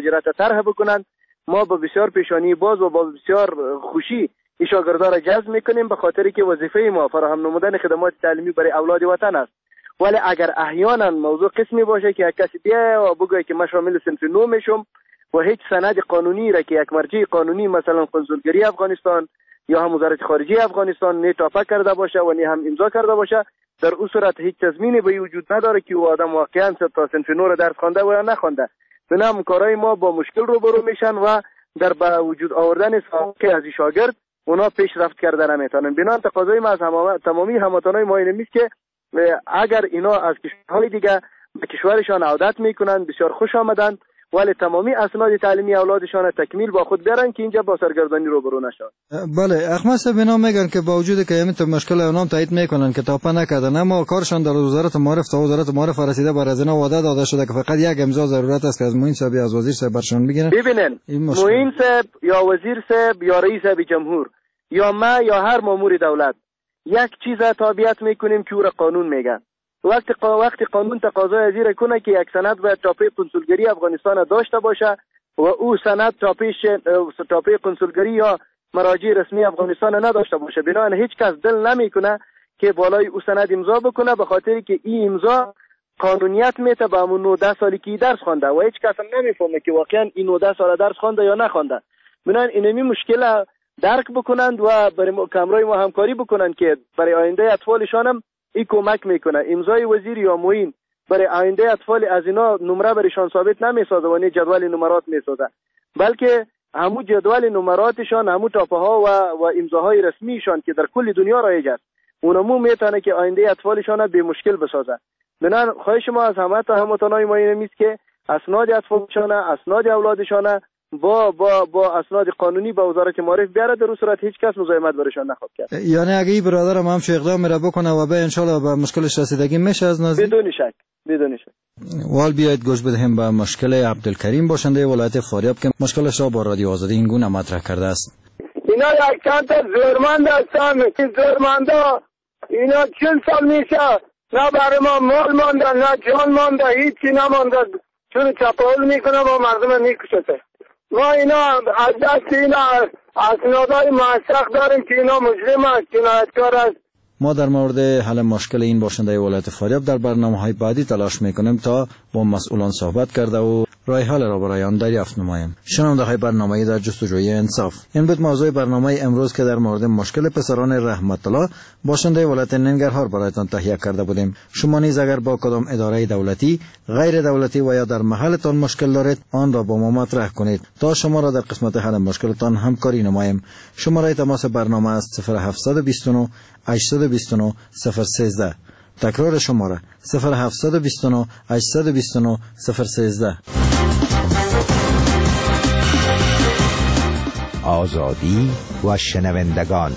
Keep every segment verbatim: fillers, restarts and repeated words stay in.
مهاجرت طرح بکنند، ما با بسیار پیشانی باز و با بسیار خوشی این شاگردان را جذب میکنیم، به خاطری که وظیفه ما فراهم نمودن خدمات تعلیمی برای اولاد وطن است. ولی اگر احیانا موضوع قسمی باشه که یک کسی بیاید و بگه که من شامل صنف نو میشم و هیچ سند قانونی را که یک مرجع قانونی مثلا کنسولگری افغانستان یا هم وزارت خارجه افغانستان نه تافه کرده باشه و نه هم امضا کرده باشه، در اون صورت هیچ تضمینی به وجود نداره که او آدم واقعا تا صنف نو را درس خوانده و یا نخوانده. بنابراین کارهای ما با مشکل روبرو میشن و در به وجود آوردن سابقه از شاگرد اونا پیشرفت کرده نمیتونن. بنابراین تقاضای ما از تمامی هموطنان ما اینه میست که اگر اینا از کشورهای دیگه به کشورشان عودت میکنن بسیار خوش آمدن، ولی تمامی اسناد تعلیمی اولادشان تکمیل با خود برن که اینجا با سرگردانی روبرو نشن. بله، احمد صاحب اینا میگن که با وجود که همین مشکل اونام تایید میکنن که تاپه نکردن، اما کارشان در وزارت معارف تا وزارت معارف رسیده بر از اینا وعده داده شده که فقط یک امضا ضرورت است که از معین صاحب از وزیر صاحب برشون بگیرن. ببینن معین صاحب یا وزیر صاحب یا رئیس جمهور یا ما یا هر مامور دولت یک چیز تابعیت میکنیم که او را قانون میگن. وقتی قا... وقتی قانون تقاضای از این کنه که یک سند باید تاپه کنسولگری افغانستان داشته باشه و او سند تاپه ش... تاپه کنسولگری یا مراجع رسمی افغانستان نداشته باشه، بنابراین هیچ کس دل نمیکنه که بالای او سند امضا بکنه، به خاطری که این امضا قانونیت میته به همون نوده سالی که درس خوانده و هیچ کس هم نمیفهمه که واقعا این نوده سال درس خوانده یا نخوانده. بنابراین اینمی مشکل درک بکنند و برای کمرای ما همکاری بکنند که برای آینده اطفالشان هم این کمک میکنه. امضای وزیر یا معین برای آینده اطفال از اینا نمره برایشان ثابت نمیسازه و نه جدول نمرات میسازه، بلکه همو جدول نمراتشان، همو تاپه ها و و امضاهای رسمیشان که در کل دنیا رایج است، اونمو میتونه که آینده اطفالشان به مشکل بسازه. بنابراین خواهش ما از همه تا هموطنان ما اینه میست که اسناد اطفالشان، اسناد اولادشان با با با اسناد قانونی با وزارت معارف بیاره، در صورت هیچ کس مزاحمت برایشان نخواهد کرد. یعنی اگه این برادرم هم چه اقدام میره بکنه و به ان شاء الله به مشکلش رسیدگی میشه از نزدیک؟ بدون شک بدون شک. وال بیاید گوش بدهیم به مشکل عبدالکریم باشنده ولایت فاریاب که مشکلش را با رادیو آزادی این گونه مطرح کرده است. اینا یک چند تا زورمند هستن، این زورمندا اینا چند سال میشه نه برای ما مال مانده نه جان مانده، هیچی نمانده، چون چپاول میکنه و مردم میکشته. ما اینا از دست اینا اسنادهای موثق داریم که اینا مجرم است، جنایتکار است. ما در مورد حل مشکل این باشنده ولایت فاریاب در برنامه‌های بعدی تلاش میکنیم تا با مسئولان صحبت کرده و راه حل را برای آن دریافت نماییم. شنونده‌های برنامه در جستجوی انصاف، این بود موضوع برنامه امروز که در مورد مشکل پسران رحمت الله باشنده ولایت ننگرهار برایتان تهیه کرده بودیم. شما نیز اگر با کدام اداره دولتی، غیر دولتی و یا در محلتان مشکل دارید، آن را با ما مطرح کنید تا شما را در قسمت حل مشکلتان همکاری نماییم. شماره تماس برنامه است صفر هفت دو نه هشت دو نه صفر یک سه. تکرار شماره صفر هفت دو نه هشت دو نه صفر یک سه. آزادی و شنوندگان.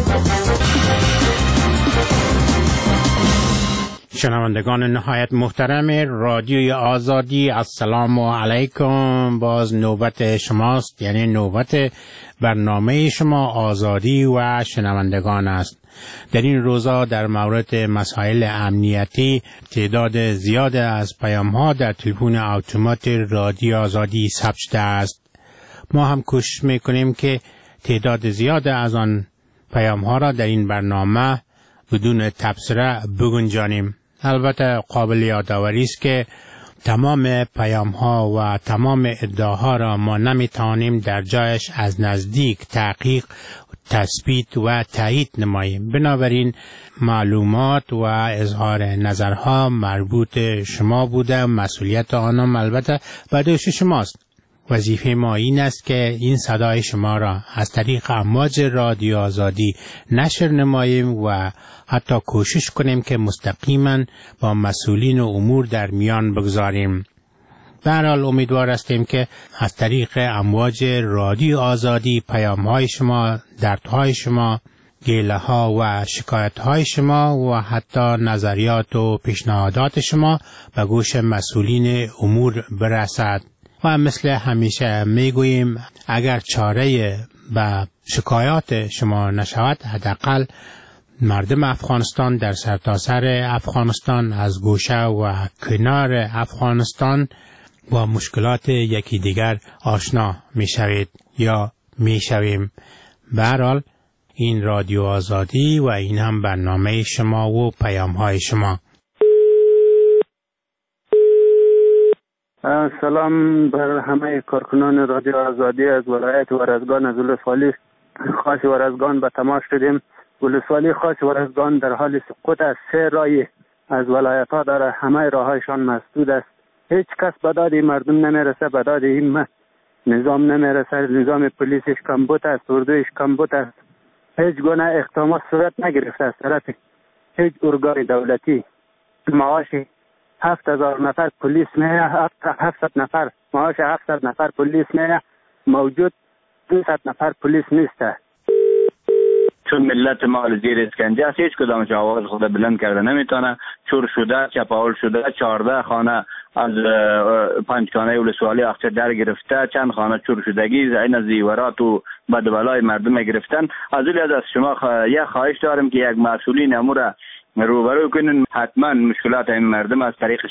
شنوندگان نهایت محترم رادیوی آزادی، السلام علیکم. باز نوبت شماست، یعنی نوبت برنامه شما آزادی و شنوندگان است. در این روزا در مورد مسائل امنیتی تعداد زیاد از پیام‌ها در تلفن اتومات رادیو آزادی ثبت شده است. ما هم کوشش میکنیم که تعداد زیاد از آن پیام‌ها را در این برنامه بدون تبصره بگنجانیم. البته قابل یادآوری است که تمام پیام‌ها و تمام ادعاها را ما نمیتوانیم در جایش از نزدیک تحقیق، تثبیت و تایید نماییم. بنابراین معلومات و اظهار نظرها مربوط شما بوده، مسئولیت آنم البته به دوش شماست. وظیفه ما این است که این صدای شما را از طریق امواج رادیو آزادی نشر نماییم و حتی کوشش کنیم که مستقیما با مسئولین و امور در میان بگذاریم. به هر حال امیدوار هستیم که از طریق امواج رادیو آزادی پیام‌های شما، دردهای شما، گله‌ها و شکایت‌های شما و حتی نظریات و پیشنهادات شما به گوش مسئولین امور برسد. و مثل همیشه میگوییم اگر چاره به شکایات شما نشود، حداقل مردم افغانستان در سرتاسر افغانستان از گوشه و کنار افغانستان با مشکلات یکی دیگر آشنا می شوید یا می شویم. به هر حال این رادیو آزادی و این هم برنامه شما و پیام های شما. سلام بر همه کارکنان رادیو آزادی از ولایت ورزگان از ولسوالی خاص ورزگان به تماس شدیم. ولسوالی خاص ورزگان در حال سقوط از سه رای از ولایت ها داره، همه راهایشان مسدود است. هیچ کس به داد مردم نمیرسه، به داد این نظام نمیرسه. نظام پلیسش کمبود است، اردویش کمبود است. هیچ گونه اقدامات صورت نگرفته از طرف هیچ ارگان دولتی. معاش هفت هزار نفر پلیس میه، هفتصد نفر معاش هفتصد نفر پلیس میه، موجود دویست نفر پلیس نیسته. چون ملت ما زیر اسکنجه است، هیچ کدامش آواز خود بلند کرده نمیتونه. چور شده، چپاول شده، چهارده خانه از پنجخانه ولسوالی اخچه در گرفته، چند خانه چور شدگی این از زیورات و بدبلای مردم گرفتن. از این از شما خوا... یک خواهش دارم که یک مسئولین امور روبرو کنین، حتما مشکلات این مردم از طریق.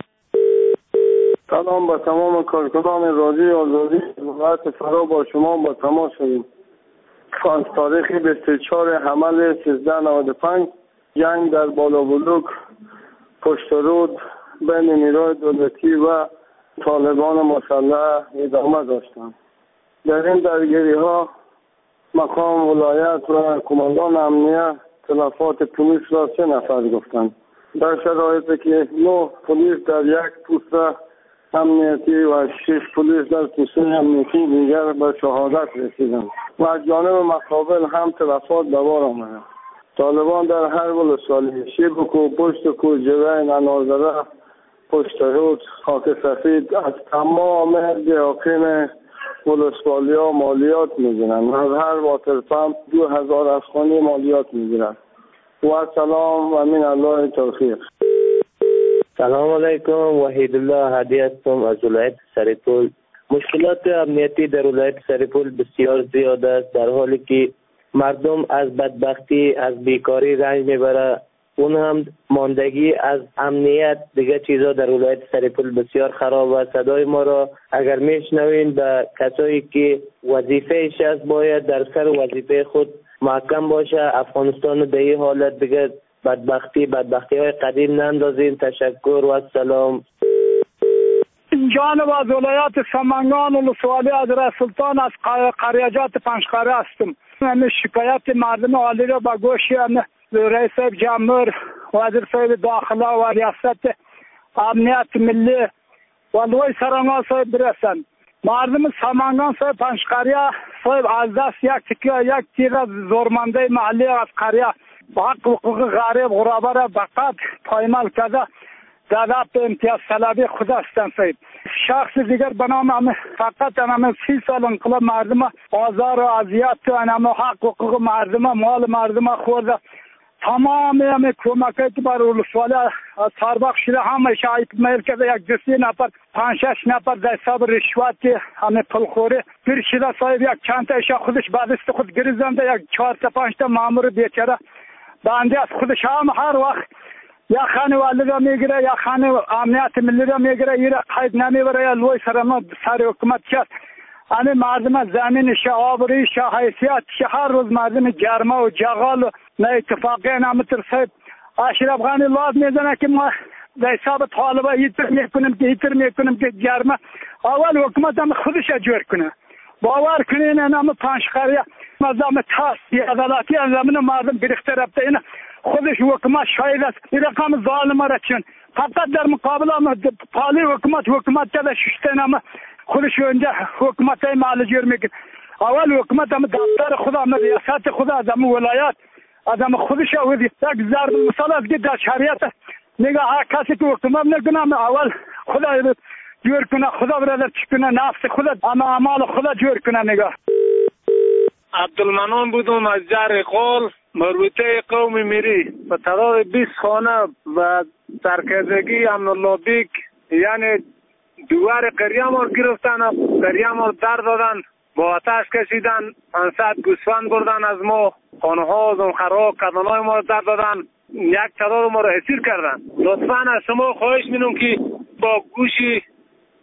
سلام با تمام کارکنان رادیو آزادی ولایت فرا، با شما با تماس شدیم. از تاریخ بیست و چهار حمل سیزده نود و پنج جنگ در بالا بلوک پشت رود بین نیروی دولتی و طالبان مسلح ادامه داشتند. در این درگیری ها مقام ولایت و کماندان امنیت تلفات پلیس را سه نفر گفتند. در شرایطی که نه پلیس در یک پوست امنیتی و شش پلیس در پوست امنیتی دیگر به شهادت رسیدند و از جانب مقابل هم تلفات به بار آمدند. طالبان در هر ولسوالی شیبکو، پشتکو، جوین، انارزده، پشت رود، خاک سفید از تمام دیاقین ولسوالی ها مالیات میگیرند. از هر واتر پمپ دو هزار افغانی مالیات میگیرند. و سلام و من الله توفیق. سلام علیکم، وحید الله هادی هستم از ولایت سرپل. مشکلات امنیتی در ولایت سرپل بسیار زیاد است، در حالی که مردم از بدبختی از بیکاری رنج میبره. اون هم ماندگی از امنیت دیگه چیزا در ولایت سرپل بسیار خراب است. صدای ما را اگر میشنوین به کسایی که وظیفه‌اش است باید در سر وظیفه خود محکم باشه. افغانستان در این حالت دیگه بدبختی بدبختی های قدیم نندازین. تشکر و سلام. جانب از ولایت سمنگان ولسوالی از سلطان از قریجات پنجقره هستم. من شکایت مردم عالی را به گوش رئیس جمهور، وزیر صاحب داخله و ریاست امنیت ملی و لوی سرانگان صاحب برسند. مردم سمنگان صاحب پنجقره صاحب از دست یک تکیه یک تیر زورمنده محلی از قریه با حق حقوق غریب غرابه را فقط پایمال کرده داده به امتیاز طلبی خود هستند. صاحب شخص دیگر به نام فقط انام سی سال انقلاب مردم آزار و اذیت و انام حق حقوق مردم مال مردم خورده. تمام همه کمکایی که بر ولسوالی از سرباق شده همه شاید میل کرده یک جسی نفر پنج شش نفر در حساب رشوت همه پلخوری گیر شده. صاحب یک چند تا اشیا خودش بعد است خود گریزنده یک چهار تا پنج تا مامور بیچاره بنده از خودش هم هر وقت یا خانه والی را میگیره یا خانه امنیت ملی را میگیره، یه را قید نمیبره یا لوی سرما سر حکومت کرد. همه مردم زمین شعابری شحیثیت هر روز مردم جرمه و جغال و نه اتفاقی نامتر صاحب اشرف غنی لاز میزنه که ما در حساب طالبا ایتر میکنیم که ایتر میکنیم که جرمه. اول حکومت هم خودش جور کنه. باور کنین نام پنجقره نظام تاس بی‌عدالتی از زمین مردم گرفته رفته. این خودش حکومت شاید است این رقم ظالم را چون فقط در مقابل پالی حکومت حکومت کرده ششته نام خودش اونجا حکومت های محل جور میکن. اول حکومت هم دفتر خدا هم ریاست خدا از هم ولایت از هم خودش آوردی یک ضرب مثال از که در شریعت میگه هر کسی که حکومت نکنه اول خدا جور کنه، خدا برادر چکنه، نفس خدا اما اعمال خدا جور کنه. نگاه عبدالمنان بودم از جر قول مربوطه قوم میری و تعداد بیست خانه و سرکردگی امن الله بیک یعنی دوار قریه ما گرفتن، قریه ما در دادن، با آتش کشیدن، پانصد گوسفند بردن از ما، خانه ها و خراب کردن های ما در دادن، یک تعداد ما را اسیر کردن. لطفا از شما خواهش می‌کنم که با گوشی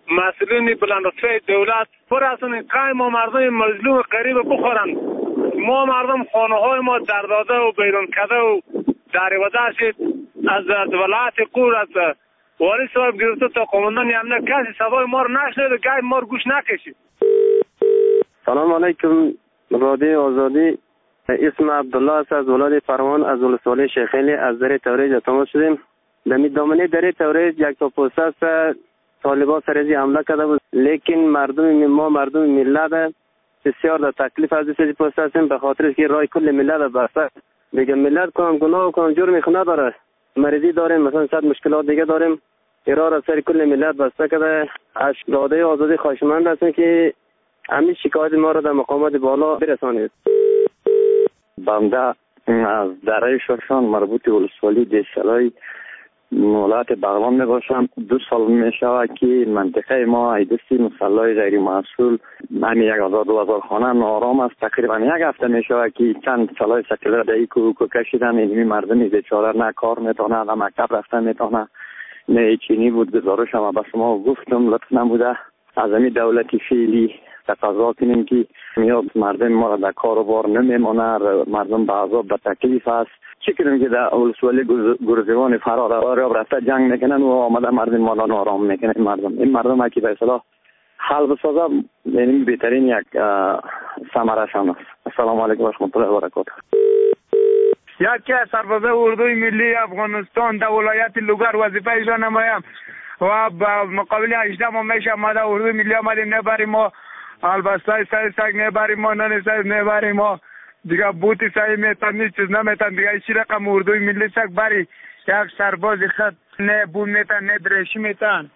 مسئولین بلندرتفه دولت پر اصلا قایم ما مردم مظلوم قریب بخورند. ما مردم خانه های ما در داده و بیرون کده و دریوده شد از ولایت قور از والی صاحب گرفته تا قماندان امنیت کسی صدای ما رو نشنید و گاهی ما رو گوش نکشید. سلام علیکم رادیو آزادی. اسم عبدالله است از ولایت فرمان از ولسوالی شیخیلی از دره توریج تماس شدیم. در دامنه دره توریج یک تا پوسته است طالبان سرزی حمله کرده بود، لیکن مردم ما مردم ملت بسیار در تکلیف از این پوسته هستیم به خاطر که رای کل ملت بسته. دیگه ملت کنم گناه و کنم جرمی خو نداره، مریضی داریم مثلا صد مشکلات دیگه داریم، ارار از سر کل ملت بسته کرده. از رادیو آزادی خواهشمند هستیم که همین شکایت ما را در مقامات بالا برسانید. بنده از دره شورشان مربوط ولسوالی دیشلای ولایت بغلان می باشم. دو سال می شود که منطقه ما ایدستی مسلح غیر محصول همین یک هزار دو هزار خانه نارام است. تقریبا یک هفته می شود که چند سلای سکلر در ای کوکو کشیدن. اینمی مردمی بیچاره نه کار میتونه نه مکتب رفتن میتونه نه چینی بود. گزارش هم به شما گفتم لطف نبوده از همین دولتی فعلی تقاضا کنیم که میاد مردم ما را در کار و بار نمیمانه، مردم به عذاب به تکلیف است. چی کنیم که در ولسوالی گرزیوان فرار آراب رفته جنگ میکنن و آمده مردم ما را نارام میکنن. مردم این مردم ها که به اصطلاح حل بسازه یعنی بهترین یک ثمره شان است. السلام علیکم و رحمت الله و برکاته. یکی از سربازه اردوی ملی افغانستان در ولایت لوگر وظیفه اجرا نمایم و با مقابل هجده ما میشه آمده اردوی ملی آمدیم نبریم ما البسته سای سگ نبریم ما نان سای نبریم ما دیگه بوتی سای میتن نیست چیز نمیتن دیگه چی رقم اردوی ملی سگ بری یک سرباز خط نه بون میتن نه درشی میتن.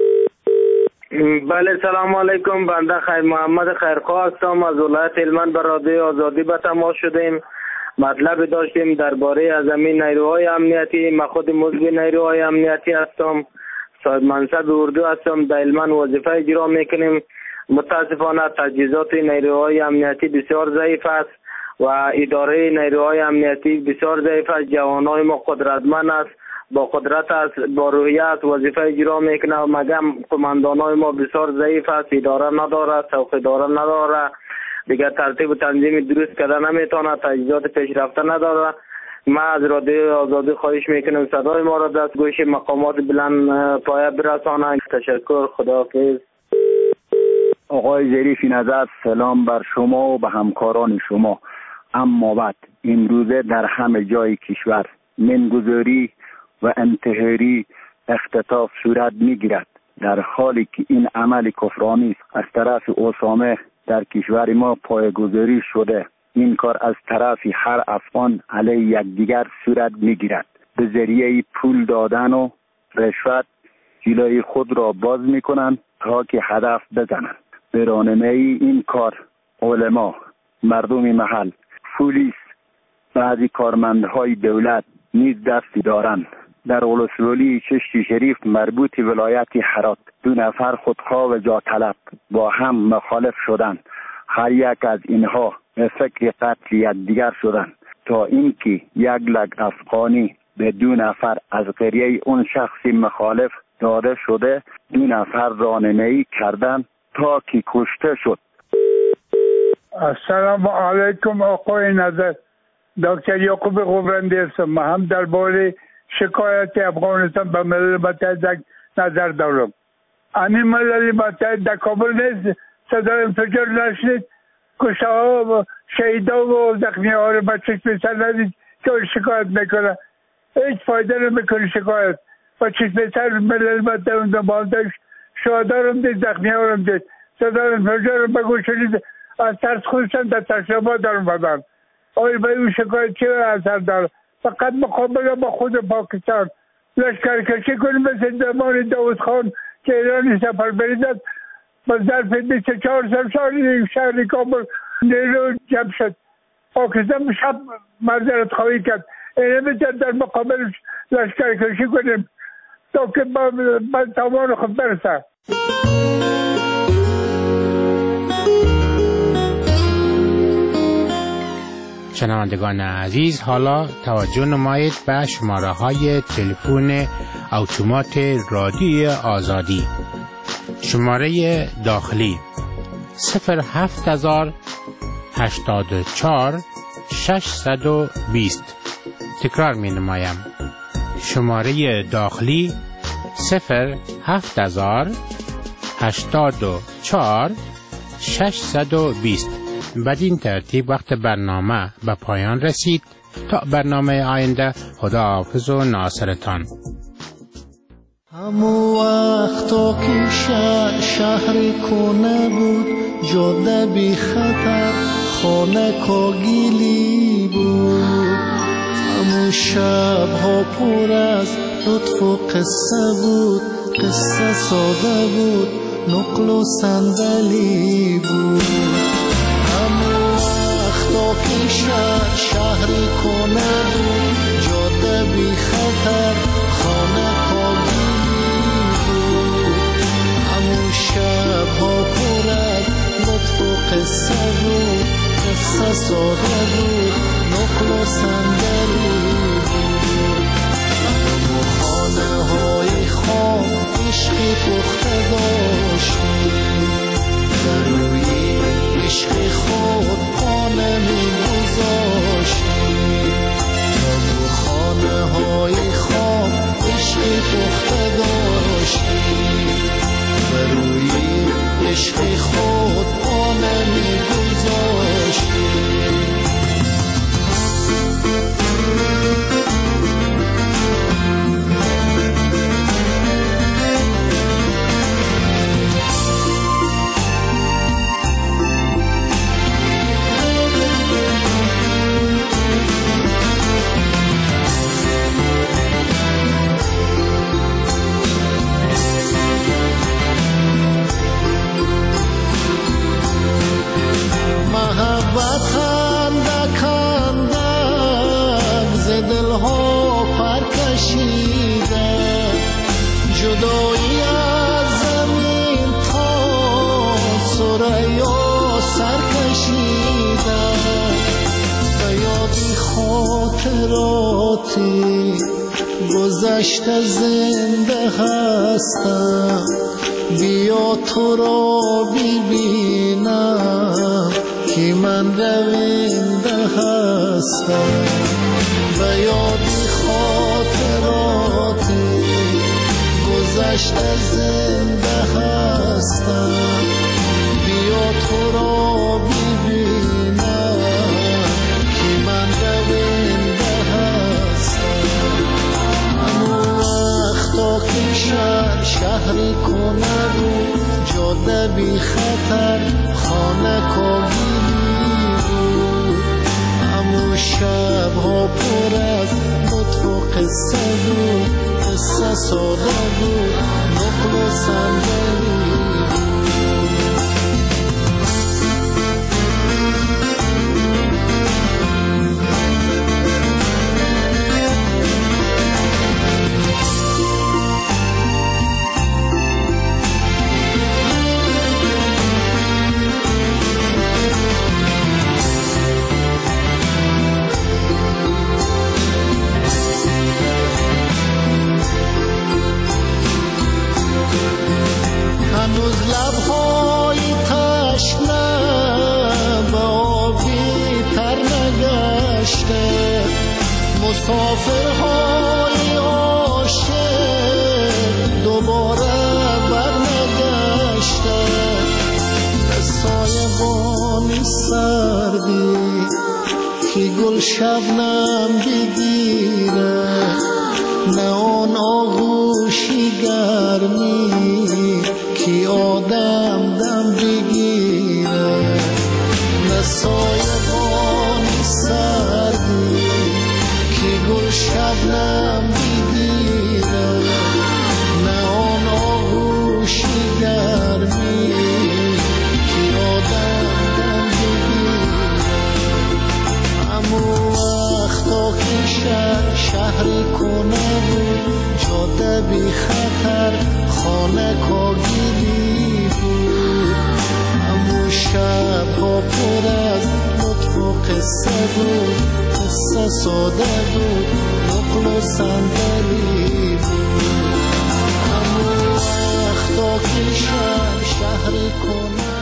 بله سلام علیکم. بنده خیر محمد خیرخواه هستم از ولایت هلمند به رادیو آزادی به تماس شدیم. مطلب داشتیم درباره از همین نیروهای امنیتی. من خود مزد نیروهای امنیتی هستم، صاحب منصب اردو هستم، در هلمند وظیفه اجرا میکنیم. متاسفانه تجهیزات نیروهای امنیتی بسیار ضعیف است و اداره نیروهای امنیتی بسیار ضعیف است. جوانای ما قدرتمند است، با قدرت است، با روحیت وظیفه اجرا میکنه و مگم قماندانای ما بسیار ضعیف است، اداره نداره، سوق اداره نداره، دیگه ترتیب و تنظیم درست کرده نمیتونه، تجهیزات پیشرفته نداره. ما از رادیو آزادی خواهش میکنم صدای ما را دست گوش مقامات بلند پایه برسانند. تشکر. خداحافظ. آقای ظریفی نظر سلام بر شما و به همکاران شما. اما بعد امروزه در همه جای کشور منگذاری و انتحاری اختطاف صورت میگیرد، در حالی که این عمل کفرآمیز از طرف اسامه در کشور ما پایه‌گذاری شده. این کار از طرف هر افغان علیه یکدیگر صورت میگیرد. به ذریعه پول دادن و رشوت جلوی خود را باز میکنند تا که هدف بزنند. به راهنمایی این کار علما، مردم محل، پلیس، بعضی کارمندهای دولت نیز دستی دارند. در ولسوالی چشت شریف مربوط ولایت هرات دو نفر خودخواه و جا طلب با هم مخالف شدند. هر یک از اینها به فکر قتل یکدیگر شدند تا اینکه یک لگ افغانی به دو نفر از قریه اون شخصی مخالف داده شده. دو نفر راهنمایی کردند تا که کشته شد. السلام علیکم آقای نظر. دکتر یعقوب قبرندی هستم. من هم درباره شکایت افغانستان به ملل متحد نظر دارم. این ملل متحد در کابل نیست، صدای انفجار نشنید، کشته ها و شهیدا و زخمی ها رو بچه پسر ندید که شکایت میکنه. هیچ فایده نمیکنه شکایت. بچه پسر ملل متحد داشت، شهدا رو دید، زخمی ها رو دید، صدای انفجار رو بگو شنید، از ترس خودشان در تشابه در اومدن. آیا به این شکایت چه اثر داره؟ فقط مقابله با خود پاکستان لشکرکشی کنیم مثل زمان داود خان که ایرانی سفر بریدد. با ظرف بیست و چهار سال شهر کابل نیرو جمع شد. پاکستان شب معذرت خواهی کرد. اینه میتونم در مقابل لشکرکشی کنیم تا که با تاوان خود برسه. شنوندگان عزیز، حالا توجه نمایید به شماره های تلفن اتومات رادیوی آزادی شماره داخلی صفر هفت هزار هشتاد و چهار ششصد و بیست. تکرار می نمایم. شماره داخلی صفر هفت هزار هشتاد و چهار ششصد و بیست. بدین ترتیب وقت برنامه به پایان رسید. تا برنامه آینده، خداحافظ و ناصرتان. همو وقتا که شهر شهر کنه بود، جاده بی خطر خانه کاگیلی بود. همو شبها پر از لطف و قصه بود، قصه ساده بود، نقل و صندلی بود. همو وقتا که شهر شهر کنه بود، جاده بی خطر خانه کاگیلی بود. همو شبها پر از لطف و قصه بود، قصه ساده بود، نقل و صندلی بود. همو خانه های خام عشقی پخته داشتیم، در روی عشق خود خانه می گذاشتیم. همو خانه های خام عشقی پخته داشتیم، در روی عشق خود خانه می گذاشتیم. جدایی از زمین تا ثریا سر کشیده، به یادی خاطراتی گذشته زنده هستم. بیا تو را ببینم که من رونده هستم. به یادی خاطراتی گذشته زنده هستم. بیا تو را ببینم که من رونده هستم. همون وقتا که شهر شهری کنه بود، جاده بی خطر خانه کاگیلی بود. همون شبها پر از لطف و قصه بود، قصه ساده بود، نقل و صندلی هنوز لبهای تشنه به آبی تر نگشته. مسافرهای عاشق دوباره برنگشته. به سایبانی سردی که گل شبنم بگیره، نه آن آغوشی گرمی که آدم دم بگیره. نه سایبانی سردی که گل شبنم بگیره، نه آن آغوشی گرمی که آدم دم بگیره. همون وقتا که شهر شهری کنه بود، جاده بی خطر خانه کاگیلی بود. همون شبها پر از لطف و قصه بود، قصه ساده بود، نقل و صندلی بود. همون وقتا خدا که شهر شهر کن